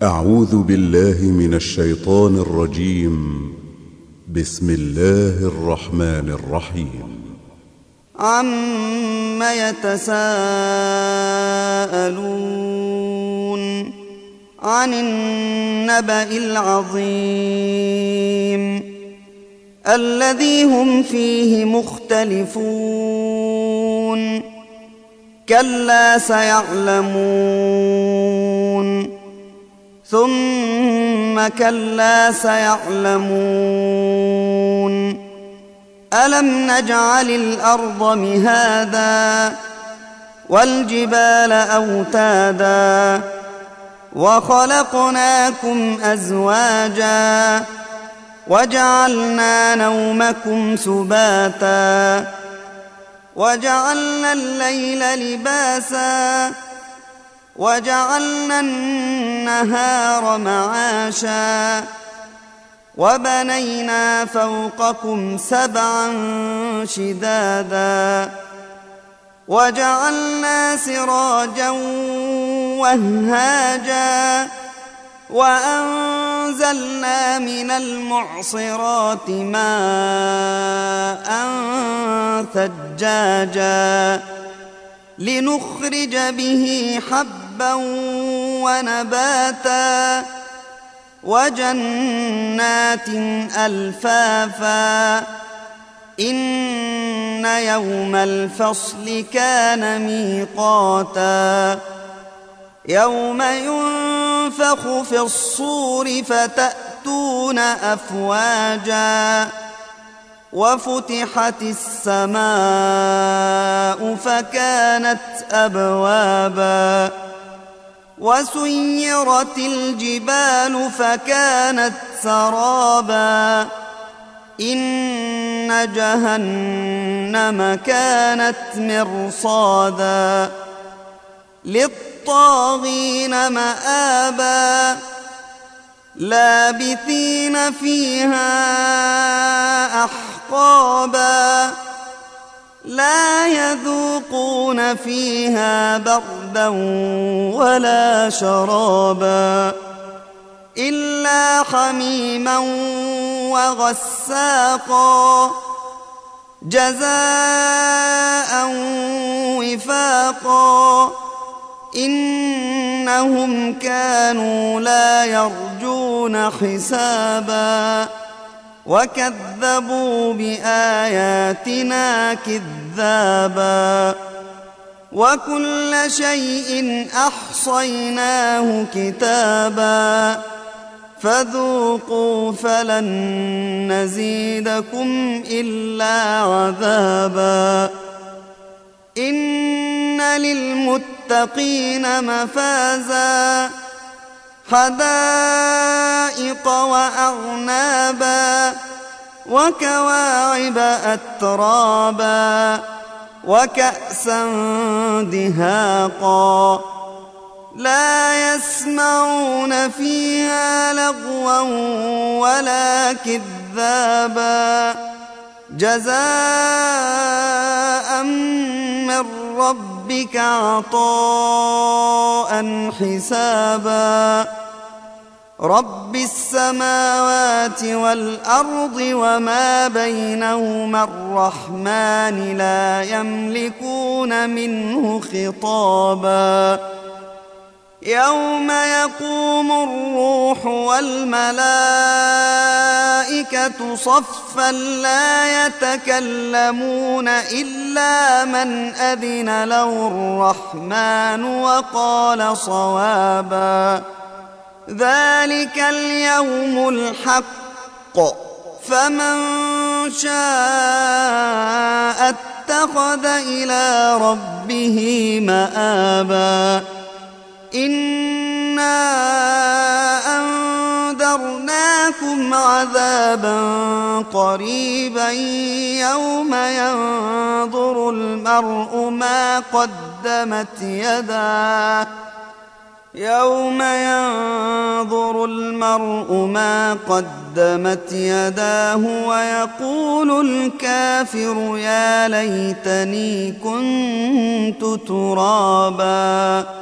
أعوذ بالله من الشيطان الرجيم. بسم الله الرحمن الرحيم. عَمَّ يَتَسَاءَلُونَ عَنِ النَّبَإِ الْعَظِيمِ الَّذِي هُمْ فِيهِ مُخْتَلِفُونَ كَلَّا سَيَعْلَمُونَ ثُمَّ كَلَّا سَيَعْلَمُونَ أَلَمْ نَجْعَلِ الْأَرْضَ مِهَادًا وَالْجِبَالَ أَوْتَادًا وَخَلَقْنَاكُمْ أَزْوَاجًا وَجَعَلْنَا نَوْمَكُمْ سُبَاتًا وَجَعَلْنَا اللَّيْلَ لِبَاسًا وَجَعَلْنَا النَّهَارَ مَعَاشًا وَبَنَيْنَا فَوْقَكُمْ سَبْعًا شِدَادًا وَجَعَلْنَا سِرَاجًا وَهَّاجًا وَأَنزَلْنَا مِنَ الْمُعْصِرَاتِ مَاءً ثَجَّاجًا لِنُخْرِجَ بِهِ حَبًّا وَنَبَاتًا وَجَنَّاتٍ أَلْفَافًا إِنَّ يَوْمَ الْفَصْلِ كَانَ مِيقَاتًا يَوْمَ يُنفَخُ فِي الصُّورِ فَتَأْتُونَ أَفْوَاجًا وَفُتِحَتِ السَّمَاءُ فَكَانَتْ أَبْوَابًا وَسُيِّرَتِ الْجِبَالُ فَكَانَتْ سَرَابًا إِنَّ جَهَنَّمَ كَانَتْ مِرْصَادًا لِلطَّاغِينَ مَآبًا لَابِثِينَ فِيهَا أَحْقَابًا لَا يَذُوقُونَ فِيهَا بَرْدًا وَلَا شَرَابًا إِلَّا حَمِيمًا وَغَسَّاقًا جَزَاءً وِفَاقًا إِنَّهُمْ كَانُوا لَا يَرْجُونَ حِسَابًا وَكَذَّبُوا بِآيَاتِنَا كِذَّابًا وَكُلَّ شَيْءٍ أَحْصَيْنَاهُ كِتَابًا فَذُوقُوا فَلَن نَّزِيدَكُمْ إِلَّا عَذَابًا إِنَّ لِلْمُتَّقِينَ مَفَازًا حَدَائِقَ وَأَعْنَابًا وَكَوَاعِبَ أَتْرَابًا وَكَأْسًا دِهَاقًا لَا يَسْمَعُونَ فِيهَا لَغْوًا وَلَا كِذَّابًا جَزَاءً مِّن رَّبِّكَ عَطَاءً حِسَابًا رَبِّ السَّمَاوَاتِ وَالْأَرْضِ وَمَا بَيْنَهُمَا الرَّحْمَٰنِ لَا يَمْلِكُونَ مِنْهُ خِطَابًا يَوْمَ يَقُومُ الرُّوحُ وَالْمَلَائِكَةُ صَفًّا لَّا يَتَكَلَّمُونَ إِلَّا مَنْ أَذِنَ لَهُ الرَّحْمَٰنُ وَقَالَ صَوَابًا ذَلِكَ الْيَوْمُ الْحَقُّ فَمَن شَاءَ اتَّخَذَ إِلَىٰ رَبِّهِ مَآبًا إِنَّا أَنذَرْنَاكُمْ عَذَابًا قَرِيبًا يَوْمَ يَنظُرُ الْمَرْءُ مَا قَدَّمَتْ يَدَاهُ وَيَقُولُ الْكَافِرُ يَا لَيْتَنِي كُنتُ تُرَابًا